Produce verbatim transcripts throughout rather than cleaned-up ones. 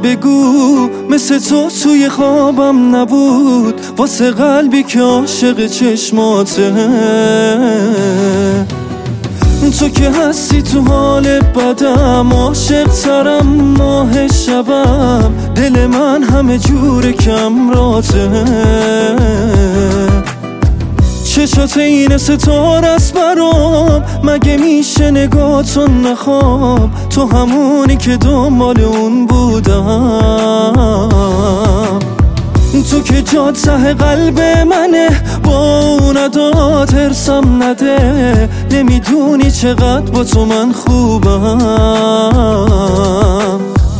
بگو مثل تو توی خوابم نبود، واسه قلبی که عاشق چشماته. تو که هستی تو حال بدم، عاشق ترم ماه شبم، دل من همه جور کم راته. چشات این ستاره است برام، مگه میشه نگاهتو نخوام؟ تو همونی که دنبال اون بودم، تو که جات ته قلب منه، با اون ادا ترسم نده. نمیدونی چقدر با تو من خوبم.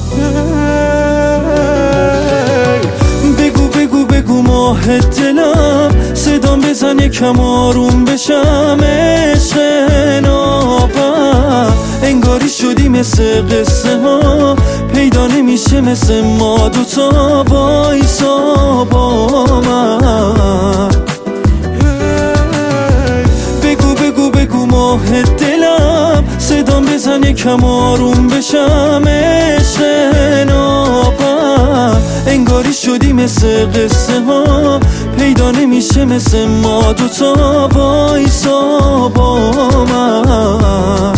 بگو بگو بگو ماه دلم، صدام بزن یکم آروم بشم. عشق نابم انگاری شدی مثل قصه ها، پیدا نمیشه مثل ما دوتا. وایسا با من، بگو بگو بگو ماه دلم، صدام بزن یکم آروم بشم. عشق نابم انگاری شدی مثل قصه ها، پیدا نمیشه مثل ما دوتا. وایسا با من.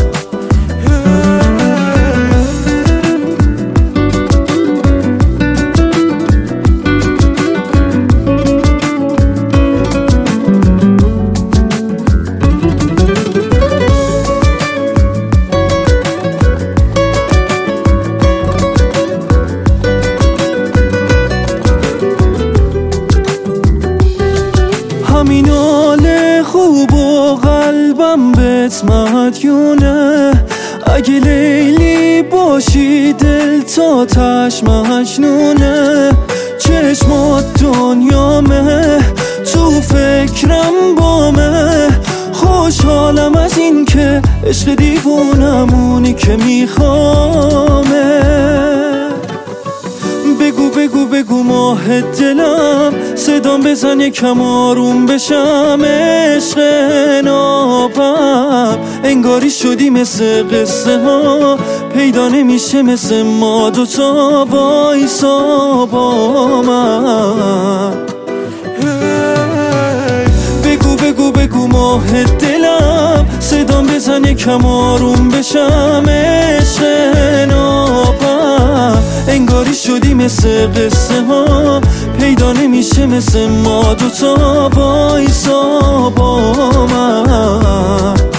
همین حال خوب و قلبم بهت مدیونه، اگه لیلی باشی دل تا تش مجنونه. چشمات دنیامه، تو فکرم بامه، خوشحالم از این که عشق دیوونمونی که میخوامه. بگو بگو بگو ماه دلم، صدام بزن یکم آروم بشم. عشق نابم انگاری شدی مثل قصه ها، پیدا نمیشه مثل ما دوتا. وایسا با من، بگو بگو بگو ماه دلم، صدام بزن یکم آروم بشم. عشق نابم انگاری شدی مثل قصه ها، پیدا نمیشه مثل ما دوتا. وایسا با من.